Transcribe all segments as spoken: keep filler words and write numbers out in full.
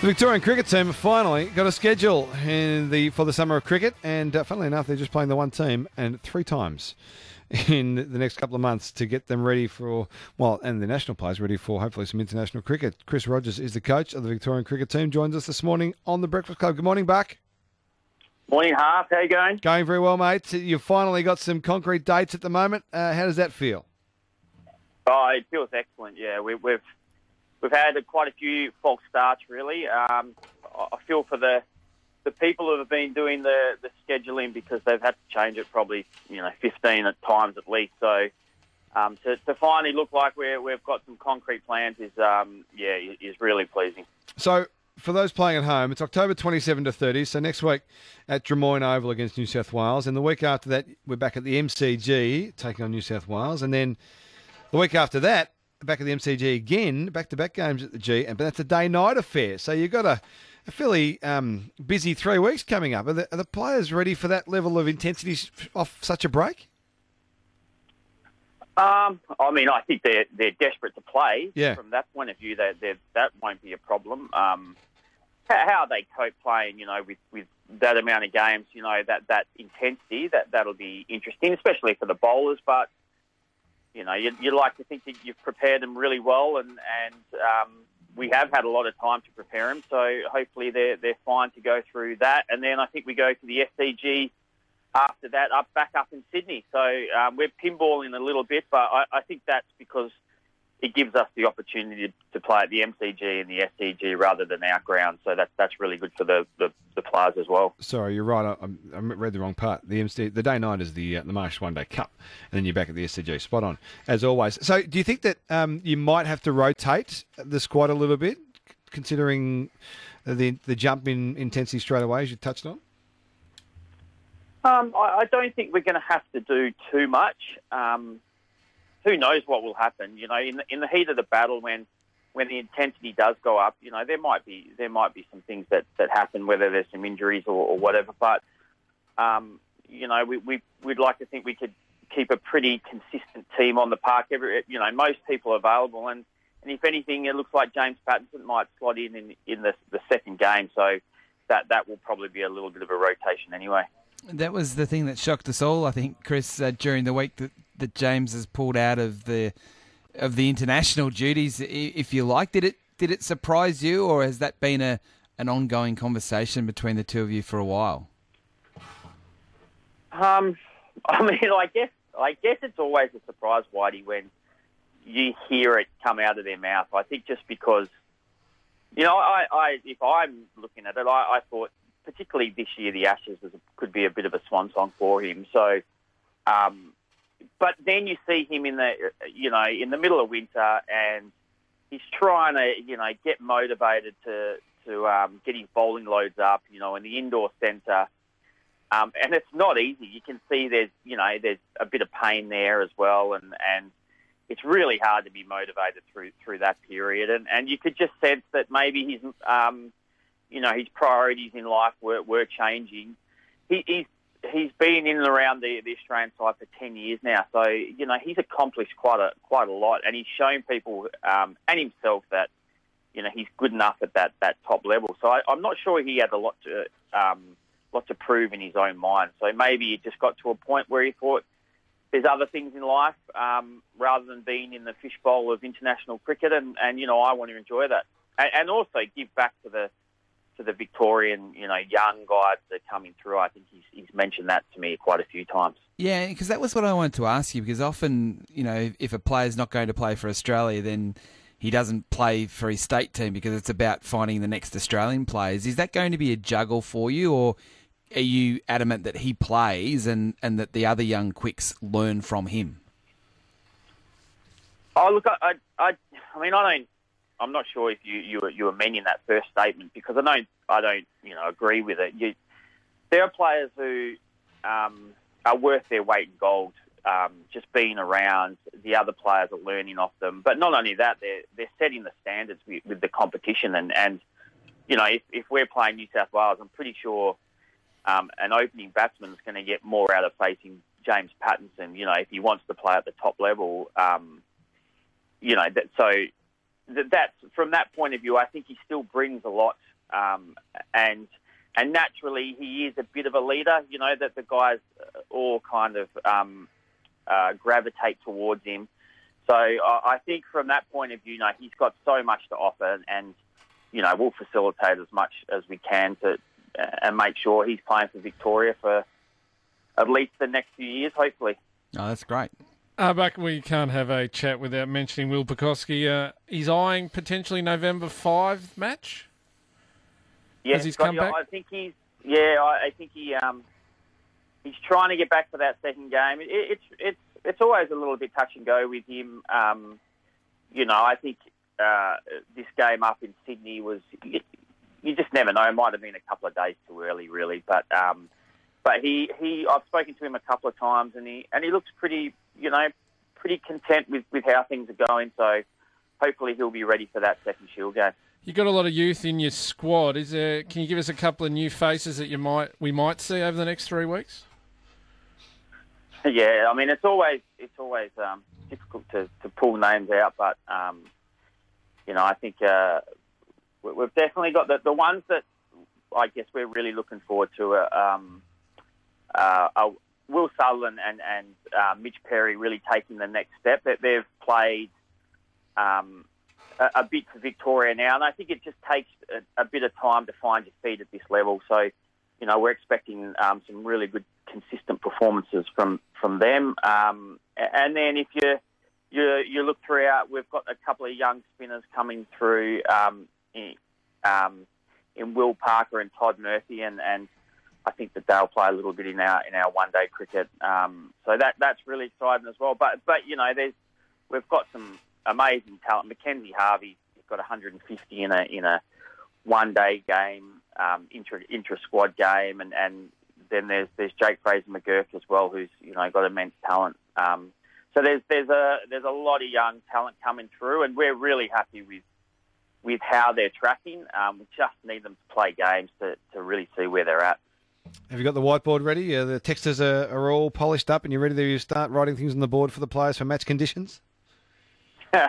The Victorian cricket team have finally got a schedule in the for the summer of cricket, and uh, funnily enough, they're just playing the one team and three times in the next couple of months to get them ready for, well, and the national players ready for hopefully some international cricket. Chris Rogers is the coach of the Victorian cricket team, joins us this morning on the Breakfast Club. Good morning, Buck. Morning, Half. How you going? Going very well, mate. You've finally got some concrete dates at the moment. Uh, how does that feel? Oh, it feels excellent. Yeah, we, we've we've had quite a few false starts, really. Um, I feel for the the people who have been doing the, the scheduling because they've had to change it probably, you know, fifteen at times at least. So um, to, to finally look like we're, we've got some concrete plans is, um, yeah, is really pleasing. So for those playing at home, it's October twenty-seventh to thirtieth. So next week at Drummoyne Oval against New South Wales. And the week after that, we're back at the M C G taking on New South Wales. And then the week after that, back at the M C G again, back-to-back games at the G. But that's a day-night affair. So you've got a, a fairly um, busy three weeks coming up. Are the, are the players ready for that level of intensity off such a break? Um, I mean, I think they're they're desperate to play. Yeah. From that point of view, that that won't be a problem. Um, how, how they cope playing, you know, with, with that amount of games, you know, that, that intensity, that that'll be interesting, especially for the bowlers. But you know, you'd, you'd like to think that you've prepared them really well, and and um, we have had a lot of time to prepare them. So hopefully they're they're fine to go through that, and then I think we go to the S C G. After that, up back up in Sydney. So um, we're pinballing a little bit, but I, I think that's because it gives us the opportunity to play at the M C G and the S C G rather than our ground. So that's that's really good for the, the, the players as well. Sorry, you're right. I, I read the wrong part. The M C, the day night is the uh, the Marsh One Day Cup, and then you're back at the S C G. Spot on, as always. So do you think that um, you might have to rotate the squad a little bit, considering the the jump in intensity straight away, as you touched on? Um, I, I don't think we're going to have to do too much. Um, who knows what will happen? You know, in the, in the heat of the battle, when when the intensity does go up, you know, there might be there might be some things that, that happen, whether there's some injuries or, or whatever. But um, you know, we, we we'd like to think we could keep a pretty consistent team on the park. Every you know, most people are available, and, and if anything, it looks like James Pattinson might slot in in, in the the second game. So that that will probably be a little bit of a rotation anyway. That was the thing that shocked us all, I think, Chris, uh, during the week that, that James has pulled out of the of the international duties, if you like. Did it did it surprise you, or has that been a an ongoing conversation between the two of you for a while? Um, I mean, I guess I guess it's always a surprise, Whitey, when you hear it come out of their mouth. I think just because, you know, I, I if I'm looking at it, I, I thought, particularly this year, the Ashes was, could be a bit of a swan song for him. So, um, but then you see him in the, you know, in the middle of winter, and he's trying to, you know, get motivated to to um, get his bowling loads up, you know, in the indoor centre, um, and it's not easy. You can see there's, you know, there's a bit of pain there as well, and and it's really hard to be motivated through through that period, and and you could just sense that maybe he's. Um, You know, his priorities in life were, were changing. He, he's he's been in and around the, the Australian side for ten years now, so you know he's accomplished quite a quite a lot, and he's shown people um, and himself that you know he's good enough at that, that top level. So I, I'm not sure he had a lot to um, lot to prove in his own mind. So maybe he just got to a point where he thought there's other things in life um, rather than being in the fishbowl of international cricket, and, and you know I want to enjoy that, and, and also give back to the. to the Victorian, you know, young guys that are coming through. I think he's, he's mentioned that to me quite a few times. Yeah, because that was what I wanted to ask you, because often, you know, if a player's not going to play for Australia, then he doesn't play for his state team because it's about finding the next Australian players. Is that going to be a juggle for you, or are you adamant that he plays and, and that the other young quicks learn from him? Oh, look, I, I, I, I mean, I don't, I'm not sure if you, you, were, you were meaning that first statement, because I don't, I don't, you know, agree with it. You, there are players who um, are worth their weight in gold, um, just being around. The other players are learning off them. But not only that, they're, they're setting the standards with, with the competition. And, and you know, if, if we're playing New South Wales, I'm pretty sure um, an opening batsman is going to get more out of facing James Pattinson, you know, if he wants to play at the top level. Um, you know, that, so... That's from that point of view, I think he still brings a lot um, and and naturally he is a bit of a leader. You know that the guys all kind of um, uh, gravitate towards him. So I, I think from that point of view, you know, he's got so much to offer, and you know we'll facilitate as much as we can to uh, and make sure he's playing for Victoria for at least the next few years, hopefully. Oh, that's great. Uh, back we can't have a chat without mentioning Will Pekoski. Uh, he's eyeing potentially November fifth match. Yeah, Has he come back? I think he's yeah. I, I think he um, he's trying to get back for that second game. It, it's it's it's always a little bit touch and go with him. Um, you know, I think uh, this game up in Sydney was you, you just never know. It might have been a couple of days too early, really. But um, but he, he I've spoken to him a couple of times, and he and he looks pretty. You know, pretty content with, with how things are going. So hopefully he'll be ready for that second Shield game. You've got a lot of youth in your squad. Is there? Can you give us a couple of new faces that you might we might see over the next three weeks? Yeah, I mean it's always it's always um, difficult to, to pull names out, but um, you know I think uh, we've definitely got the the ones that I guess we're really looking forward to. Are, um, uh, are Will Sutherland and, and uh, Mitch Perry really taking the next step. That they've played um, a, a bit for Victoria now, and I think it just takes a, a bit of time to find your feet at this level. So, you know, we're expecting um, some really good, consistent performances from from them. Um, and then if you you you look throughout, we've got a couple of young spinners coming through um, in, um, in Will Parker and Todd Murphy, and and. I think that they'll play a little bit in our in our one day cricket, um, so that that's really exciting as well. But but you know, there's we've got some amazing talent. Mackenzie Harvey has got one hundred fifty in a in a one day game, um, intra intra squad game, and, and then there's there's Jake Fraser McGurk as well, who's you know got immense talent. Um, so there's there's a there's a lot of young talent coming through, and we're really happy with with how they're tracking. Um, we just need them to play games to to really see where they're at. Have you got the whiteboard ready? Uh, the texters are, are all polished up and you're ready to start writing things on the board for the players for match conditions? um,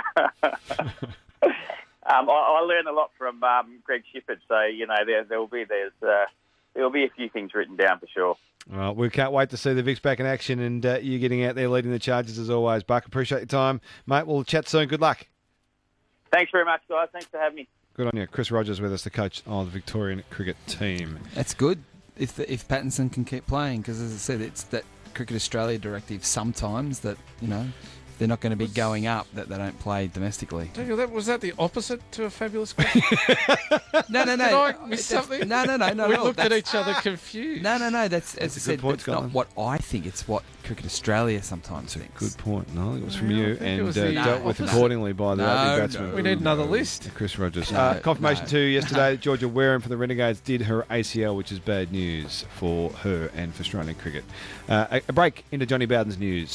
I, I learn a lot from um, Greg Shippard, so, you know, there there'll be there's uh, there'll be a few things written down for sure. Well, we can't wait to see the Vicks back in action and uh, you getting out there leading the charges as always. Buck, appreciate your time. Mate, we'll chat soon. Good luck. Thanks very much, guys. Thanks for having me. Good on you. Chris Rogers with us, the coach of the Victorian cricket team. That's good. If the, if Pattinson can keep playing, because as I said, it's that Cricket Australia directive sometimes that, you know, they're not going to be going up that they don't play domestically. That, was that the opposite to a fabulous question? no, no, no. Did I miss something? No, no, no, no. We no, looked at each other confused. No, no, no. That's, That's as I said, point, that's not what I think. It's what Cricket Australia sometimes thinks. Good point. No, it was from Yeah, I you think it and was uh, the dealt with opposite. accordingly by the No, opening no. batsman. We need another list. Chris Rogers. No, uh, confirmation no. too yesterday, Georgia Wareham for the Renegades did her A C L, which is bad news for her and for Australian cricket. Uh, a, a break into Johnny Bowden's news.